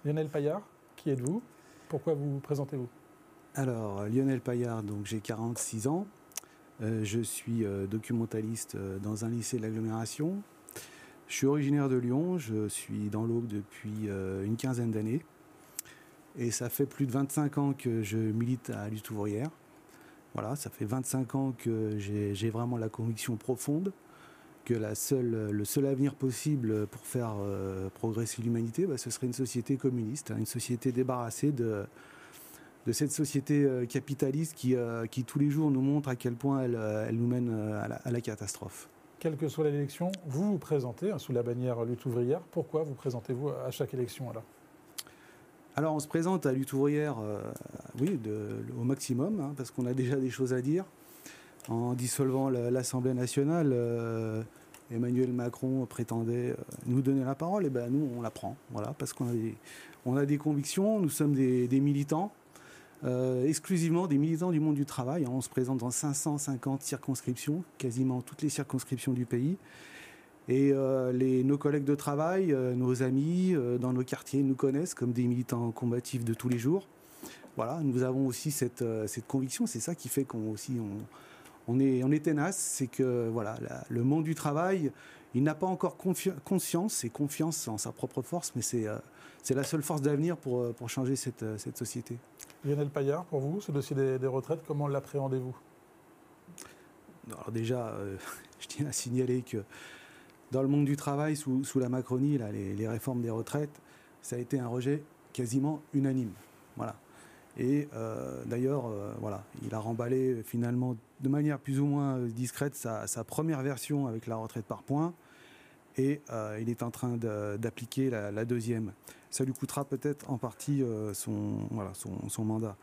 Lionel Paillard, qui êtes-vous? Pourquoi vous présentez-vous? Alors, Lionel Paillard, donc j'ai 46 ans. Je suis documentaliste dans un lycée de l'agglomération. Je suis originaire de Lyon, je suis dans l'Aube depuis une quinzaine d'années. Et ça fait plus de 25 ans que je milite à Lutte ouvrière. Voilà, ça fait 25 ans que j'ai vraiment la conviction profonde que le seul avenir possible pour faire progresser l'humanité, ce serait une société communiste, une société débarrassée de cette société capitaliste qui tous les jours nous montre à quel point elle nous mène à la catastrophe. Quelle que soit l'élection, vous vous présentez sous la bannière Lutte ouvrière. Pourquoi vous présentez-vous à chaque élection Alors on se présente à Lutte ouvrière au maximum, parce qu'on a déjà des choses à dire. En dissolvant l'Assemblée nationale, Emmanuel Macron prétendait nous donner la parole, et nous on la prend, voilà, parce qu'on a des convictions, nous sommes des militants, exclusivement des militants du monde du travail. On se présente dans 550 circonscriptions, quasiment toutes les circonscriptions du pays. Et nos collègues de travail, nos amis dans nos quartiers nous connaissent comme des militants combatifs de tous les jours. Voilà, nous avons aussi cette conviction, c'est ça qui fait on est tenace, c'est que voilà, le monde du travail, il n'a pas encore conscience et confiance en sa propre force, mais c'est la seule force d'avenir pour changer cette société. Lionel Paillard, pour vous, ce dossier des retraites, comment l'appréhendez-vous? Alors déjà, je tiens à signaler que dans le monde du travail, sous la Macronie, les réformes des retraites, ça a été un rejet quasiment unanime. Voilà. Et d'ailleurs, il a remballé finalement de manière plus ou moins discrète sa première version avec la retraite par points. Et il est en train d'appliquer la deuxième. Ça lui coûtera peut-être en partie son mandat.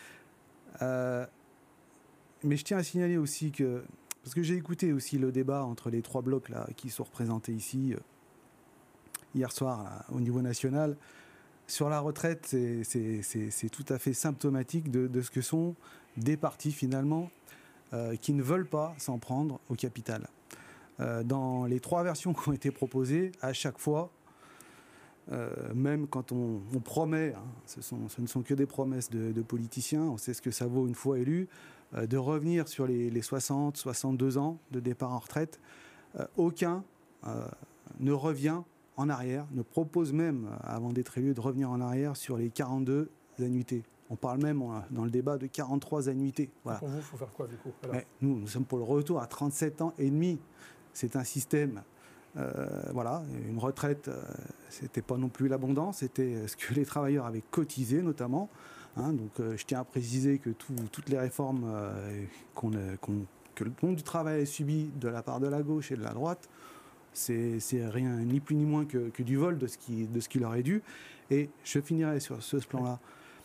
Mais je tiens à signaler aussi que, parce que j'ai écouté aussi le débat entre les trois blocs là, qui sont représentés ici hier soir là, au niveau national, sur la retraite, c'est tout à fait symptomatique de ce que sont des partis finalement qui ne veulent pas s'en prendre au capital. Dans les trois versions qui ont été proposées, à chaque fois, même quand on promet, ce ne sont que des promesses de politiciens, on sait ce que ça vaut une fois élu, de revenir sur les 60, 62 ans de départ en retraite, aucun ne revient en arrière, ne propose même, avant d'être élu, de revenir en arrière sur les 42 annuités. On parle même dans le débat de 43 annuités. Voilà. Pour vous, il faut faire quoi du coup? Mais nous sommes pour le retour à 37 ans et demi. C'est un système, une retraite, c'était pas non plus l'abondance, c'était ce que les travailleurs avaient cotisé notamment. Donc je tiens à préciser que toutes les réformes que le monde du travail a subies de la part de la gauche et de la droite, c'est rien, ni plus ni moins que du vol de ce qui leur est dû. Et je finirai sur ce plan-là.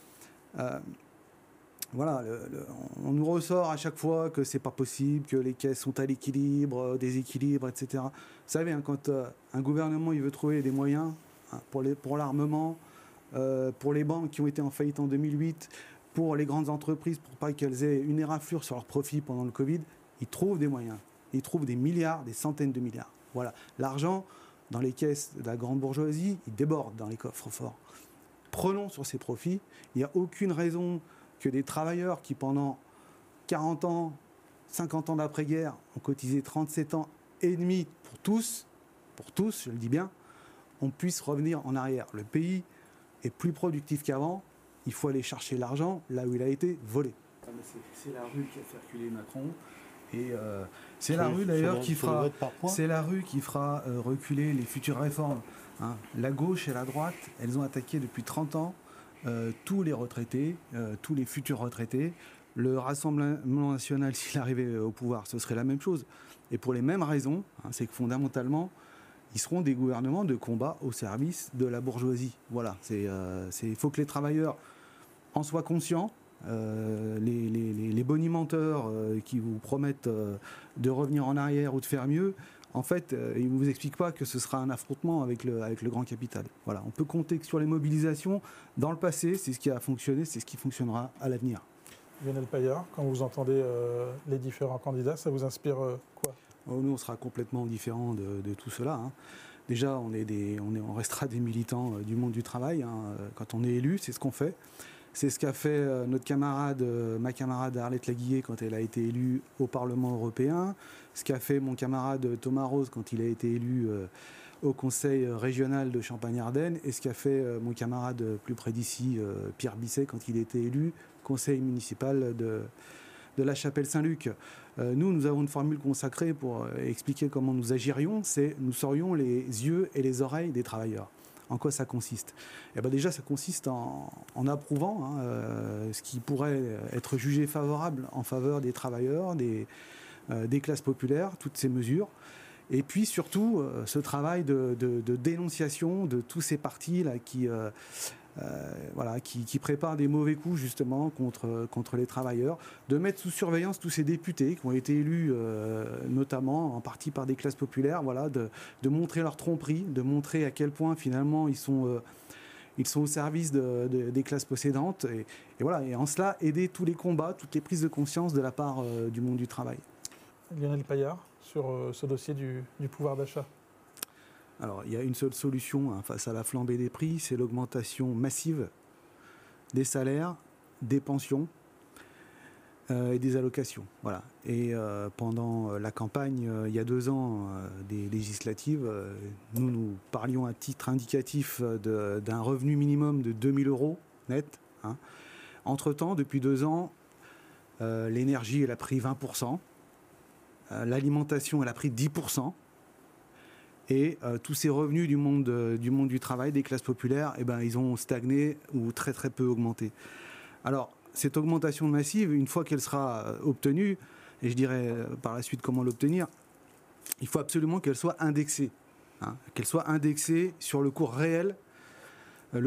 On nous ressort à chaque fois que c'est pas possible, que les caisses sont à l'équilibre, déséquilibre, etc. Vous savez, quand un gouvernement il veut trouver des moyens pour l'armement, pour les banques qui ont été en faillite en 2008, pour les grandes entreprises, pour pas qu'elles aient une éraflure sur leurs profits pendant le Covid, ils trouvent des moyens. Ils trouvent des milliards, des centaines de milliards. Voilà. L'argent dans les caisses de la grande bourgeoisie, il déborde dans les coffres forts. Prenons sur ces profits. Il n'y a aucune raison que des travailleurs qui, pendant 40 ans, 50 ans d'après-guerre, ont cotisé 37 ans et demi pour tous, je le dis bien, on puisse revenir en arrière. Le pays est plus productif qu'avant. Il faut aller chercher l'argent là où il a été volé. C'est la rue qui a fait reculer Macron. Et c'est la rue d'ailleurs qui fera reculer les futures réformes. La gauche et la droite, elles ont attaqué depuis 30 ans tous les retraités, tous les futurs retraités. Le Rassemblement national, s'il arrivait au pouvoir, ce serait la même chose. Et pour les mêmes raisons, c'est que fondamentalement, ils seront des gouvernements de combat au service de la bourgeoisie. Voilà, il faut que les travailleurs en soient conscients. Les bonimenteurs qui vous promettent de revenir en arrière ou de faire mieux, en fait, ils ne vous expliquent pas que ce sera un affrontement avec le grand capital. Voilà, on peut compter sur les mobilisations. Dans le passé, c'est ce qui a fonctionné, c'est ce qui fonctionnera à l'avenir. Lionel Paillard, quand vous entendez les différents candidats, ça vous inspire quoi? Nous, on sera complètement différents de tout cela. déjà, on restera des militants du monde du travail. Quand on est élu, c'est ce qu'on fait. C'est ce qu'a fait ma camarade Arlette Laguillet quand elle a été élue au Parlement européen, ce qu'a fait mon camarade Thomas Rose quand il a été élu au Conseil régional de Champagne-Ardenne, et ce qu'a fait mon camarade plus près d'ici, Pierre Bisset, quand il a été élu conseil municipal de la Chapelle-Saint-Luc. Nous avons une formule consacrée pour expliquer comment nous agirions, c'est nous serions les yeux et les oreilles des travailleurs. En quoi ça consiste ? Déjà, ça consiste en approuvant ce qui pourrait être jugé favorable en faveur des travailleurs, des classes populaires, toutes ces mesures. Et puis surtout, ce travail de dénonciation de tous ces partis là, qui préparent des mauvais coups justement contre les travailleurs, de mettre sous surveillance tous ces députés qui ont été élus notamment en partie par des classes populaires, de montrer leur tromperie, de montrer à quel point finalement ils sont au service des classes possédantes, et en cela aider tous les combats, toutes les prises de conscience de la part du monde du travail. Lionel Paillard, sur ce dossier du pouvoir d'achat. Alors, il y a une seule solution face à la flambée des prix, c'est l'augmentation massive des salaires, des pensions et des allocations. Voilà. Et pendant la campagne, il y a 2 ans, des législatives, nous parlions à titre indicatif d'un revenu minimum de 2 000 € net. Entre-temps, depuis 2 ans, l'énergie, elle a pris 20%, l'alimentation, elle a pris 10%. Et tous ces revenus du monde du travail, des classes populaires, ils ont stagné ou très très peu augmenté. Alors, cette augmentation massive, une fois qu'elle sera obtenue, et je dirais par la suite comment l'obtenir, il faut absolument qu'elle soit indexée. Qu'elle soit indexée sur le cours réel de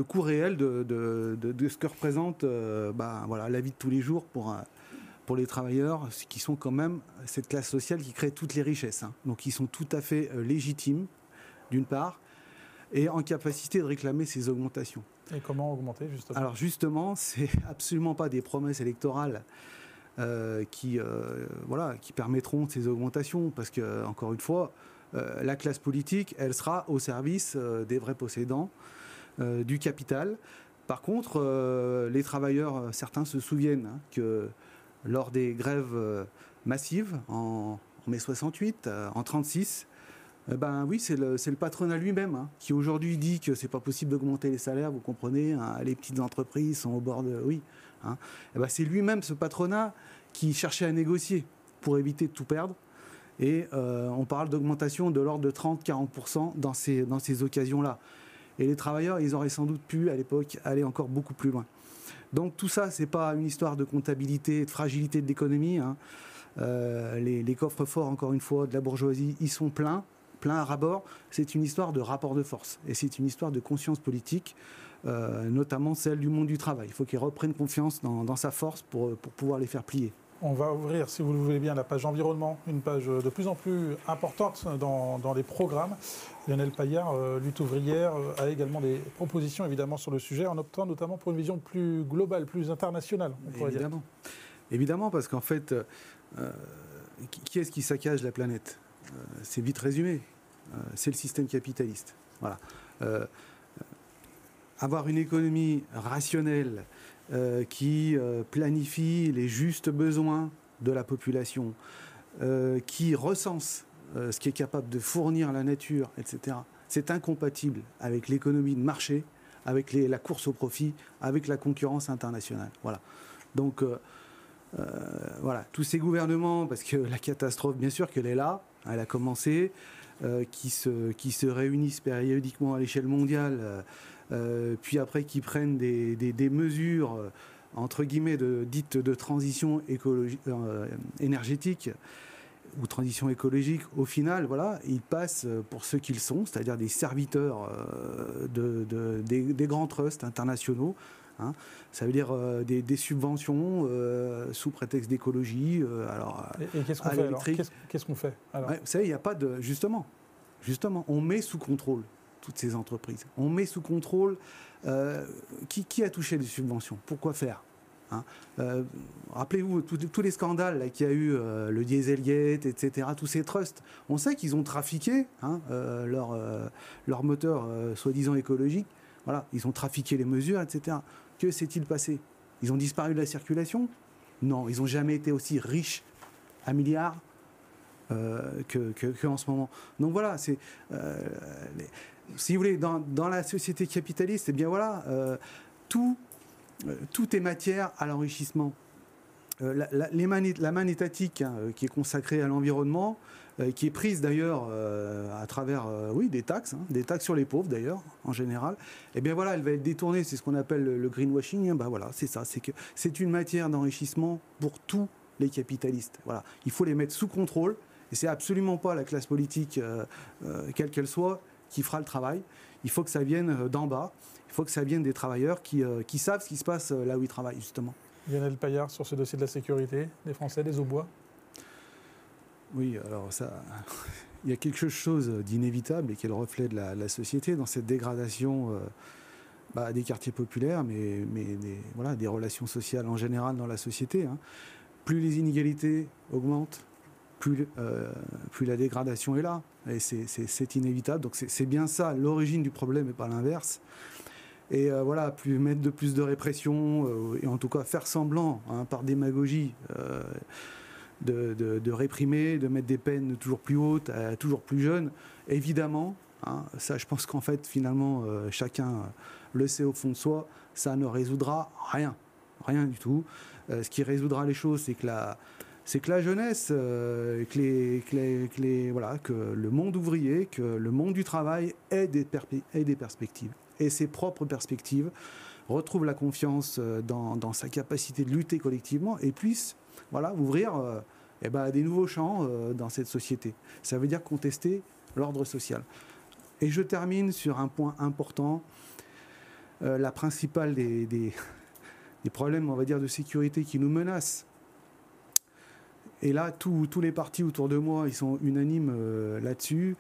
ce que représente la vie de tous les jours pour les travailleurs, qui sont quand même cette classe sociale qui crée toutes les richesses. Donc ils sont tout à fait légitimes, d'une part, et en capacité de réclamer ces augmentations. Et comment augmenter, justement ? Alors justement, c'est absolument pas des promesses électorales qui permettront ces augmentations, parce que, encore une fois, la classe politique, elle sera au service des vrais possédants du capital. Par contre, les travailleurs, certains se souviennent que lors des grèves massives en mai 68, en 36, c'est le patronat lui-même qui aujourd'hui dit que c'est pas possible d'augmenter les salaires, vous comprenez, les petites entreprises sont au bord de... Oui. C'est lui-même, ce patronat, qui cherchait à négocier pour éviter de tout perdre. Et on parle d'augmentation de l'ordre de 30-40% dans ces occasions-là. Et les travailleurs, ils auraient sans doute pu, à l'époque, aller encore beaucoup plus loin. Donc tout ça, c'est pas une histoire de comptabilité, de fragilité de l'économie. Les coffres forts, encore une fois, de la bourgeoisie, ils sont pleins à ras-bord. C'est une histoire de rapport de force. Et c'est une histoire de conscience politique, notamment celle du monde du travail. Il faut qu'ils reprennent confiance dans sa force pour pouvoir les faire plier. On va ouvrir, si vous le voulez bien, la page environnement, une page de plus en plus importante dans les programmes. Lionel Paillard, Lutte ouvrière, a également des propositions évidemment sur le sujet, en optant notamment pour une vision plus globale, plus internationale, on pourrait dire. Évidemment, parce qu'en fait, qui est-ce qui saccage la planète ? C'est vite résumé. C'est le système capitaliste. Voilà. Avoir une économie rationnelle, qui planifie les justes besoins de la population, qui recense ce qui est capable de fournir la nature, etc. C'est incompatible avec l'économie de marché, avec la course au profit, avec la concurrence internationale. Voilà. Donc, tous ces gouvernements, parce que la catastrophe, bien sûr qu'elle est là, elle a commencé, qui se réunissent périodiquement à l'échelle mondiale, puis après qui prennent des mesures entre guillemets dites de transition énergétique ou transition écologique, au final, ils passent pour ceux qu'ils sont, c'est-à-dire des serviteurs des grands trusts internationaux. Ça veut dire des subventions sous prétexte d'écologie. Et qu'est-ce qu'on fait alors ? Qu'est-ce qu'on fait alors ? Vous savez, il n'y a pas de... Justement, on met sous contrôle toutes ces entreprises. On met sous contrôle qui a touché des subventions. Pourquoi faire ? Hein. Rappelez-vous tous les scandales qu'il y a eu, le Dieselgate, etc., tous ces trusts. On sait qu'ils ont trafiqué leur moteur soi-disant écologique. Voilà, ils ont trafiqué les mesures, etc. Que s'est-il passé? Ils ont disparu de la circulation? Non, ils n'ont jamais été aussi riches à milliards qu'en ce moment. Donc voilà, si vous voulez, dans la société capitaliste, eh bien voilà, tout est matière à l'enrichissement. La manne étatique qui est consacrée à l'environnement, qui est prise d'ailleurs à travers des taxes sur les pauvres d'ailleurs en général, et bien voilà, elle va être détournée, c'est ce qu'on appelle le greenwashing. Ben voilà, c'est ça, c'est une matière d'enrichissement pour tous les capitalistes. Voilà, il faut les mettre sous contrôle, et c'est absolument pas la classe politique, quelle qu'elle soit, qui fera le travail. Il faut que ça vienne d'en bas, il faut que ça vienne des travailleurs qui savent ce qui se passe là où ils travaillent justement. Lionel Payard, sur ce dossier de la sécurité des Français, des Aubois? Oui, alors ça, il y a quelque chose d'inévitable et qui est le reflet de la société dans cette dégradation des quartiers populaires, mais des relations sociales en général dans la société. Hein. Plus les inégalités augmentent, plus la dégradation est là. Et c'est inévitable. Donc c'est bien ça l'origine du problème et pas l'inverse. Et mettre de plus de répression, et en tout cas faire semblant, par démagogie, de réprimer, de mettre des peines toujours plus hautes, toujours plus jeunes. Évidemment, ça je pense qu'en fait, finalement, chacun le sait au fond de soi, ça ne résoudra rien du tout. Ce qui résoudra les choses, c'est que la jeunesse, que le monde ouvrier, que le monde du travail ait des perspectives. Et ses propres perspectives, retrouve la confiance dans sa capacité de lutter collectivement et puisse ouvrir des nouveaux champs dans cette société. Ça veut dire contester l'ordre social. Et je termine sur un point important. La principale des problèmes, on va dire, de sécurité qui nous menacent. Et là, tous les partis autour de moi, ils sont unanimes là-dessus.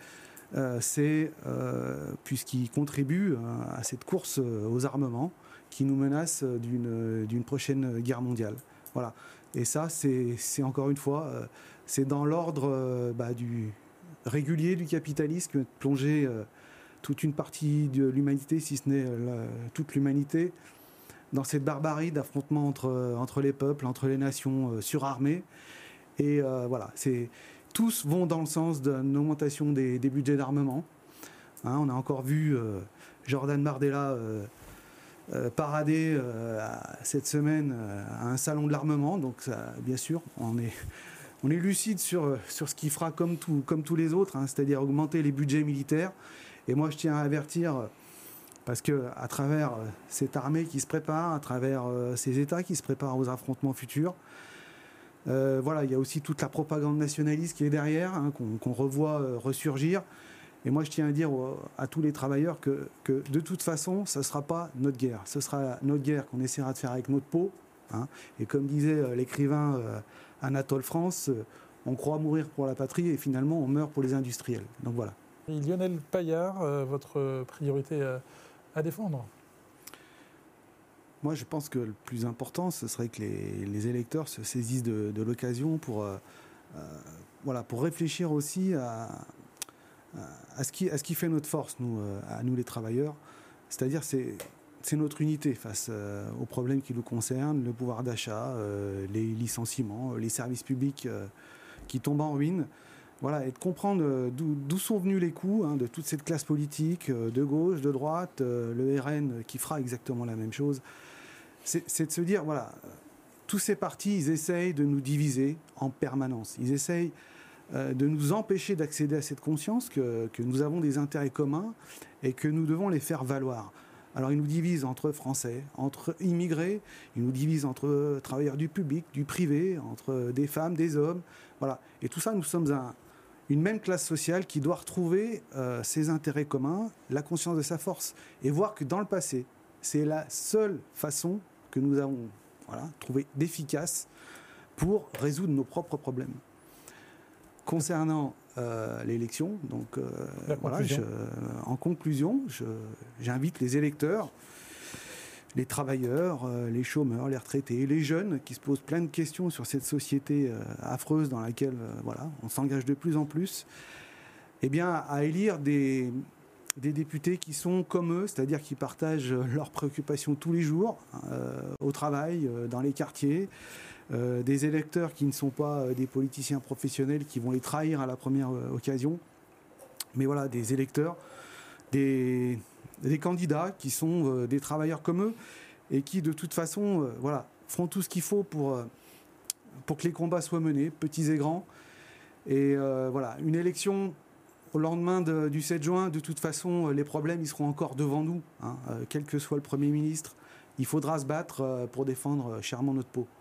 Puisqu'ils contribuent à cette course aux armements qui nous menace d'une prochaine guerre mondiale. Voilà. Et ça, c'est encore une fois, c'est dans l'ordre du régulier du capitalisme, plonger toute une partie de l'humanité, si ce n'est toute l'humanité, dans cette barbarie d'affrontement entre les peuples, entre les nations surarmées. Et tous vont dans le sens d'une augmentation des budgets d'armement. On a encore vu Jordan Bardella parader cette semaine à un salon de l'armement. Donc, ça, bien sûr, on est lucide sur ce qu'il fera comme tous les autres, c'est-à-dire augmenter les budgets militaires. Et moi, je tiens à avertir, parce qu'à travers cette armée qui se prépare, à travers ces États qui se préparent aux affrontements futurs, il y a aussi toute la propagande nationaliste qui est derrière, qu'on revoit ressurgir. Et moi, je tiens à dire à tous les travailleurs que de toute façon, ce ne sera pas notre guerre. Ce sera notre guerre qu'on essaiera de faire avec notre peau. Et comme disait l'écrivain Anatole France, on croit mourir pour la patrie et finalement, on meurt pour les industriels. Donc voilà. Et Lionel Payard, votre priorité à défendre? Moi, je pense que le plus important, ce serait que les électeurs se saisissent de l'occasion pour réfléchir aussi à ce qui fait notre force, à nous les travailleurs. C'est-à-dire, c'est notre unité face aux problèmes qui nous concernent, le pouvoir d'achat, les licenciements, les services publics qui tombent en ruine. Voilà, et de comprendre d'où sont venus les coups de toute cette classe politique, de gauche, de droite, le RN qui fera exactement la même chose. C'est de se dire, tous ces partis, ils essayent de nous diviser en permanence. Ils essayent de nous empêcher d'accéder à cette conscience que nous avons des intérêts communs et que nous devons les faire valoir. Alors ils nous divisent entre Français, entre immigrés, ils nous divisent entre travailleurs du public, du privé, entre des femmes, des hommes. Voilà. Et tout ça, nous sommes une même classe sociale qui doit retrouver ses intérêts communs, la conscience de sa force, et voir que dans le passé, c'est la seule façon que nous avons trouvé d'efficace pour résoudre nos propres problèmes. Concernant l'élection, donc en conclusion, j'invite les électeurs les travailleurs, les chômeurs, les retraités, les jeunes qui se posent plein de questions sur cette société affreuse dans laquelle on s'engage de plus en plus, eh bien, à élire des députés qui sont comme eux, c'est-à-dire qui partagent leurs préoccupations tous les jours, au travail, dans les quartiers, des électeurs qui ne sont pas des politiciens professionnels qui vont les trahir à la première occasion, mais voilà, des électeurs, des candidats qui sont des travailleurs comme eux et qui de toute façon feront tout ce qu'il faut pour que les combats soient menés, petits et grands. Et une élection au lendemain du 7 juin, de toute façon, les problèmes ils seront encore devant nous, quel que soit le Premier ministre. Il faudra se battre pour défendre chèrement notre peau.